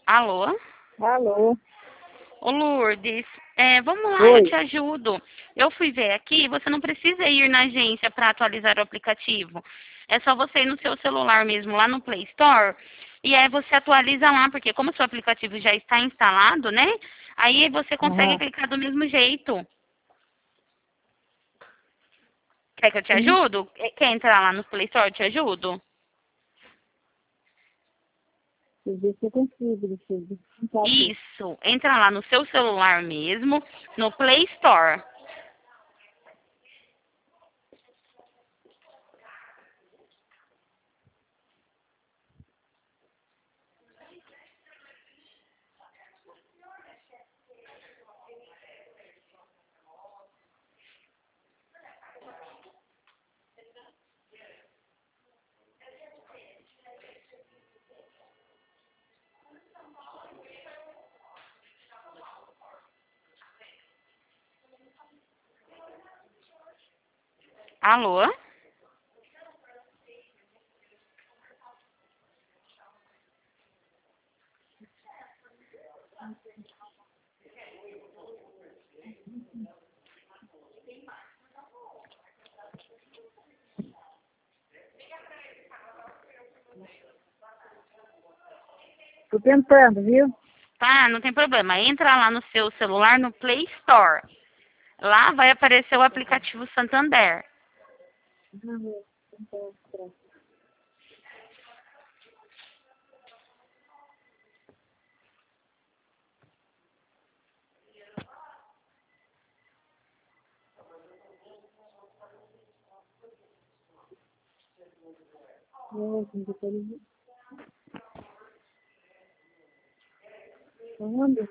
Alô? Alô? Ô Lourdes, vamos lá, eu Oi. te ajudo. Eu fui ver aqui, você não precisa ir na agência para atualizar o aplicativo. É só você ir no seu celular mesmo, lá no Play Store, e aí você atualiza lá, porque como o seu aplicativo já está instalado, né? Aí você consegue Aham. clicar do mesmo jeito. Quer que eu te Sim. ajudo? Quer entrar lá no Play Store? Eu te ajudo? Deixa eu ver se eu consigo. Deixa eu ver. Não tá aqui. Isso, entra lá no seu celular mesmo, no Play Store. Alô? Tô tentando, viu? Tá, não tem problema. Entra lá no seu celular no Play Store. Lá vai aparecer o aplicativo Santander. Nossa, não tô falando. Onde?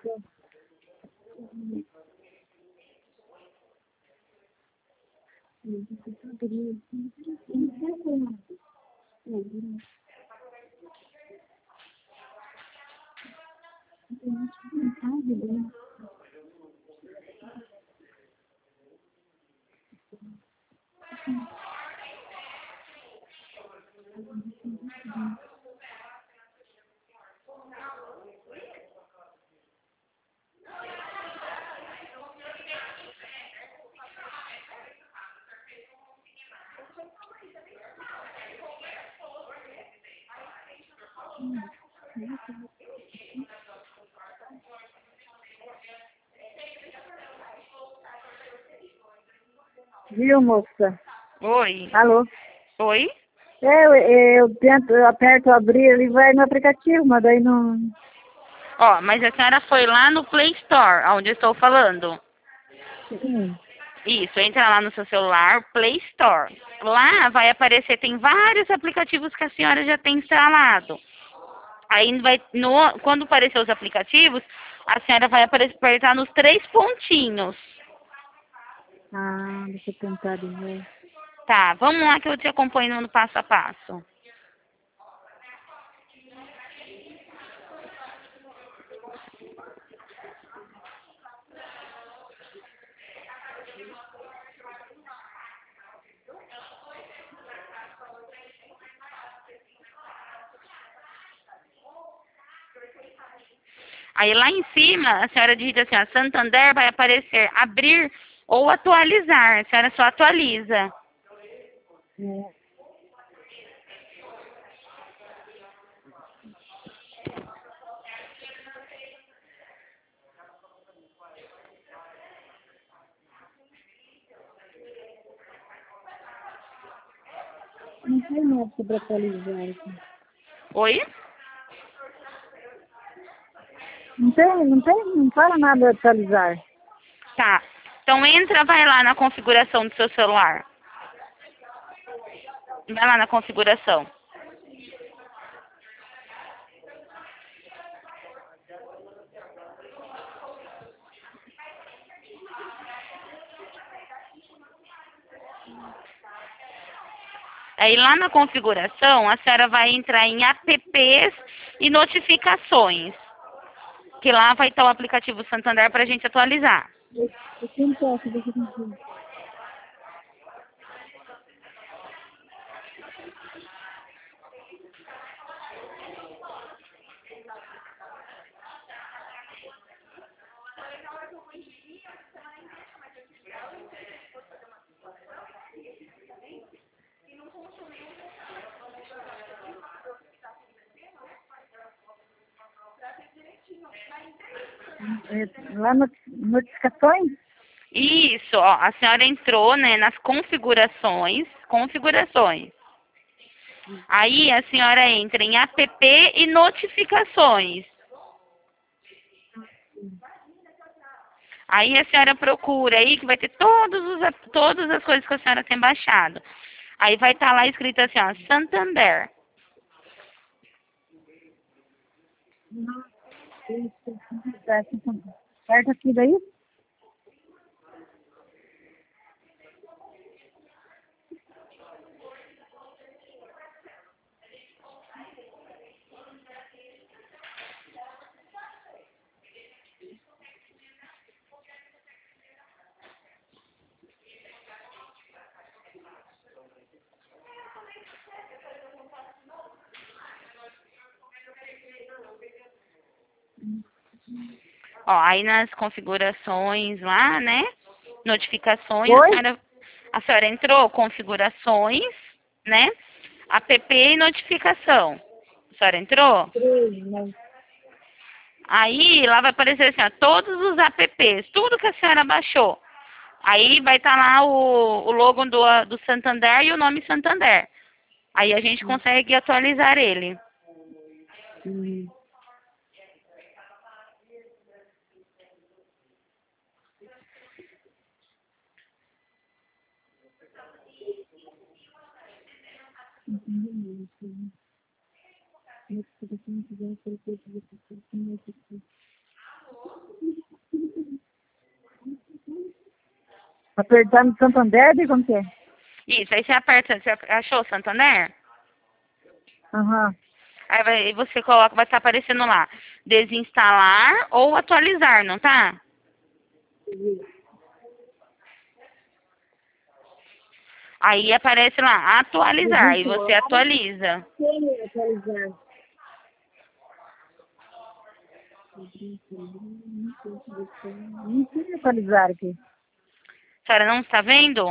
Viu, moça? Oi? Alô? Oi? Eu tento, eu aperto abrir, ele vai no aplicativo, mas daí não. Ó, mas a senhora foi lá no Play Store, onde eu estou falando. Sim. Isso, entra lá no seu celular, Play Store. Lá vai aparecer, tem vários aplicativos que a senhora já tem instalado. Aí vai, quando aparecer os aplicativos, a senhora vai apertar nos três pontinhos. Ah, deixa eu tentar de novo. Tá, vamos lá que eu te acompanho no passo a passo. Aí lá em cima, a senhora digita assim, ó, Santander vai aparecer abrir ou atualizar. A senhora só atualiza. É. Não tem nada sobre atualizar aqui. Oi? Não fala nada de atualizar. Tá. Então entra, vai lá na configuração do seu celular. Vai lá na configuração. Aí lá na configuração, a senhora vai entrar em apps e notificações. Que lá vai estar o aplicativo Santander para a gente atualizar. Eu tentar, se você conseguir. Lá no notificações? Isso, ó, a senhora entrou, né, nas configurações. Aí a senhora entra em app e notificações. Aí a senhora procura aí que vai ter todas as coisas que a senhora tem baixado. Aí vai estar lá escrito assim, ó, Santander. Certo aqui daí? Ó, aí nas configurações lá, né? Notificações, Oi? a senhora entrou, configurações, né? App e notificação. A senhora entrou? Mas Aí lá vai aparecer assim, ó, todos os apps, tudo que a senhora baixou. Aí vai estar lá o logo do Santander e o nome Santander. Aí a gente consegue atualizar ele. apertando Santander, de como que é? Isso, aí você aperta, você achou Santander? Aham. Aí você coloca, vai estar aparecendo lá, desinstalar ou atualizar, não tá? Aí aparece lá, atualizar, e você atualiza. Sem atualizar. Não sei atualizar aqui. A senhora não está vendo?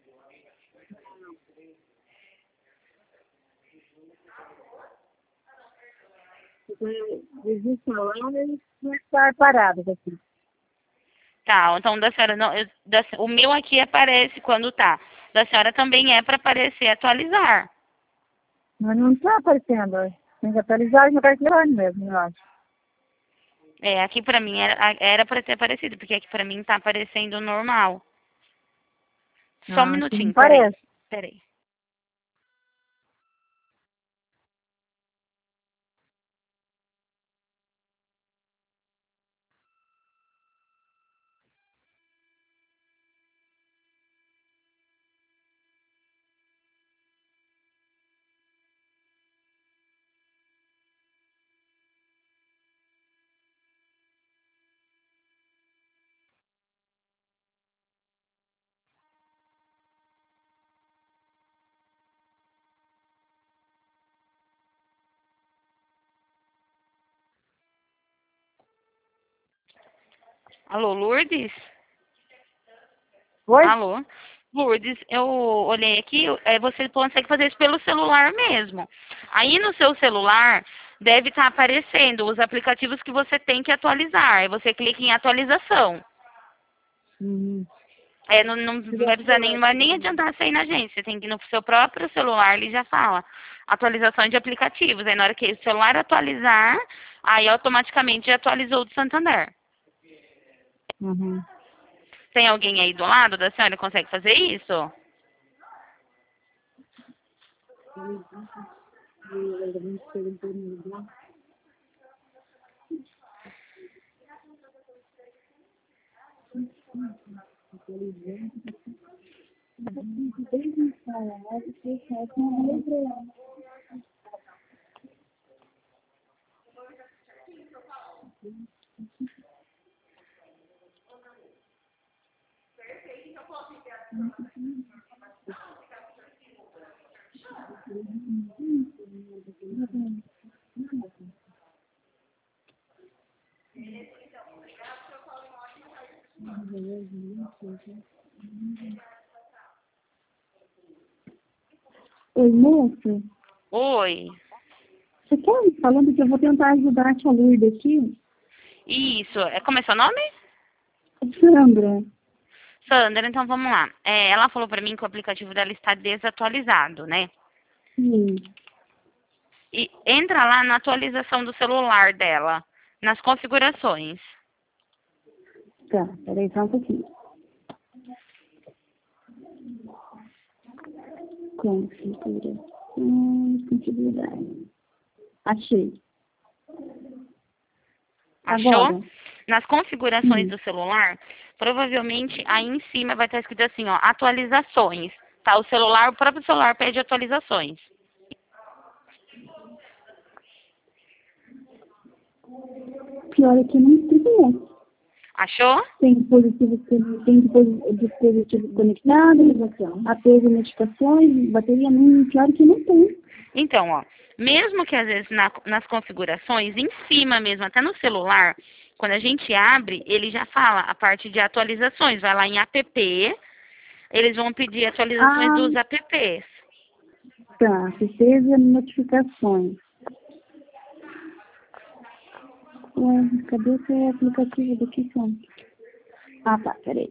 Desinstalar e vai estar parado aqui. Tá, então da senhora não, o meu aqui aparece quando tá. Da senhora também é para aparecer atualizar. Mas não está aparecendo. Tem que atualizar no cartão mesmo, eu acho. É, aqui pra mim era para ter aparecido, porque aqui pra mim tá aparecendo normal. Só um Ah, aqui não minutinho, peraí. parece. Peraí. Alô, Lourdes? Oi? Alô? Lourdes, eu olhei aqui, você consegue fazer isso pelo celular mesmo. Aí no seu celular deve estar aparecendo os aplicativos que você tem que atualizar. Aí você clica em atualização. Uhum. Não vai precisar nem adiantar você ir na agência. Você tem que ir no seu próprio celular, ele já fala. Atualização de aplicativos. Aí na hora que o celular atualizar, aí automaticamente já atualizou do Santander. Uhum. Tem alguém aí do lado da senhora que consegue fazer isso? Oi, moça. Oi. Você quer ir falando que eu vou tentar ajudar a tia Lourdes aqui? Isso. Como é seu nome? Sandra. Sandra, então vamos lá. Ela falou pra mim que o aplicativo dela está desatualizado, né? Sim. E entra lá na atualização do celular dela, nas configurações. Tá, peraí só um pouquinho. Configuração. Achei. Achou? Agora. Nas configurações do celular, provavelmente aí em cima vai estar escrito assim, ó, atualizações. Tá, o próprio celular pede atualizações. Pior é que não sei como. Achou? Tem dispositivo conectado, apego notificações, bateria não, pior que não tem. Então, ó, mesmo que às vezes nas configurações, em cima mesmo, até no celular, quando a gente abre, ele já fala a parte de atualizações. Vai lá em app, eles vão pedir atualizações dos apps. Tá, certeza notificações. Ué, cadê esse aplicativo do que são? Ah, tá, peraí.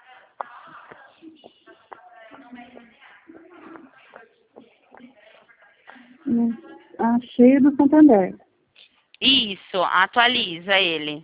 Achei o do Santander. Isso, atualiza ele.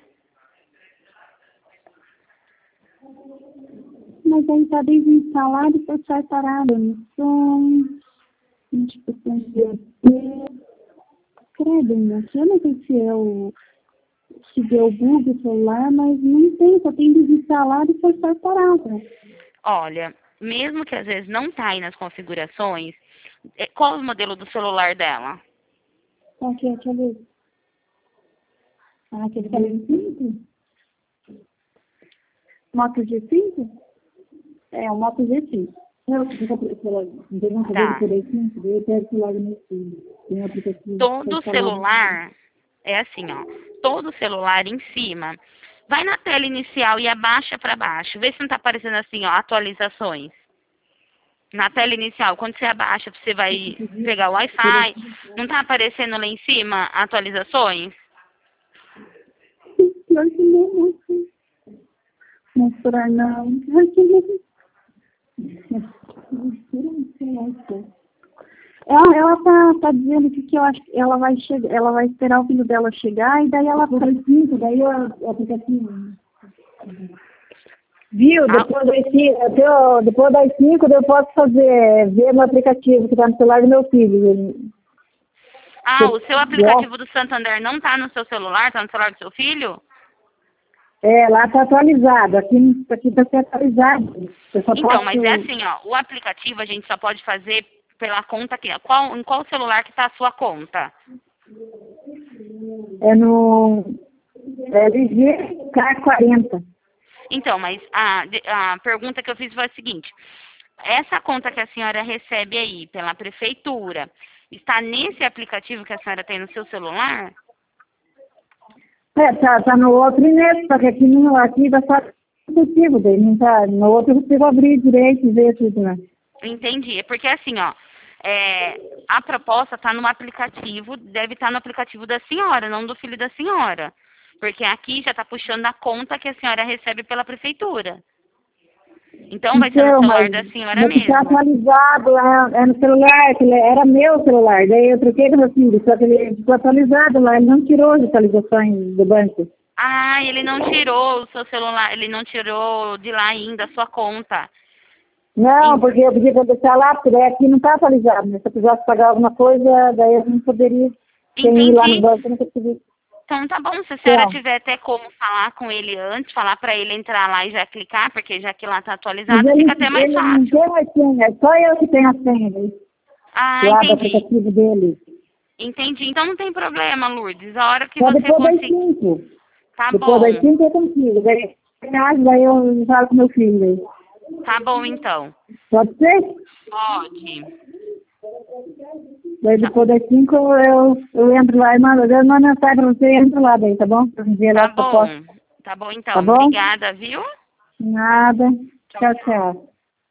Mas aí tá desinstalado e foi sai parado. Missões, notificações de EP. Credo, moço, eu não sei se deu bug o celular, mas não tem, só tem desinstalado e foi sai parado. Olha, mesmo que às vezes não tá aí nas configurações, qual é o modelo do celular dela? Aqui, deixa eu ver. Ah, aquele que é G5? Moto G5? É, o Moto G5. Tá. Todo celular é assim, ó. Todo celular em cima. Vai na tela inicial e abaixa para baixo. Vê se não tá aparecendo assim, ó, atualizações. Na tela inicial, quando você abaixa, você vai pegar o Wi-Fi. Não tá aparecendo lá em cima atualizações? Pior que não, moço. Mostrar não. Ela tá dizendo que eu acho que ela vai esperar o filho dela chegar e daí ela faz 5, daí o aplicativo. Viu? Depois das 5 eu posso ver no aplicativo que tá no celular do meu filho. Ah, o seu aplicativo do Santander não tá no seu celular, tá no celular do seu filho? É, lá tá atualizado, aqui tá sem atualizado. Então, mas é assim, ó, o aplicativo a gente só pode fazer pela conta aqui, ó. Em qual celular que tá a sua conta? É no LG K40. Então, mas a pergunta que eu fiz foi a seguinte: essa conta que a senhora recebe aí pela prefeitura está nesse aplicativo que a senhora tem no seu celular? É, tá no outro nesse, só que aqui tá só aplicativo dele, não tá, no outro eu consigo abrir direito e ver tudo, né? Entendi. É porque assim, ó, a proposta está no aplicativo, deve estar no aplicativo da senhora, não do filho da senhora. Porque aqui já está puxando a conta que a senhora recebe pela prefeitura. Então vai ser no celular da senhora mesmo. Está atualizado, é no celular, que era meu celular, daí eu troquei do meu filho, só que ele ficou atualizado lá, ele não tirou as atualizações do banco. Ah, ele não tirou o seu celular, ele não tirou de lá ainda a sua conta. Não, porque eu pedi para deixar lá, porque daí aqui não está atualizado, né? Se eu precisasse pagar alguma coisa, daí eu não poderia ir lá no banco, eu não consegui. Então tá bom, se a senhora tiver até como falar com ele antes, falar pra ele entrar lá e já clicar, porque já que lá tá atualizado, fica até mais fácil. Não tem mais senha, é só eu que tenho a senha dele. Ah, lá entendi. Do aplicativo dele. Entendi, então não tem problema, Lourdes, a hora que só você depois conseguir. Das 5. Tá depois bom. Das 5 eu consigo, daí eu falo com meu filho. Daí. Tá bom, então. Pode ser? Pode. Daí depois Das 5 eu entro lá e mando mensagem pra você e entro lá daí, tá bom? Pra me ver lá Tá bom. Tá bom, então. Tá bom? Obrigada, viu? Nada. Tchau, tchau.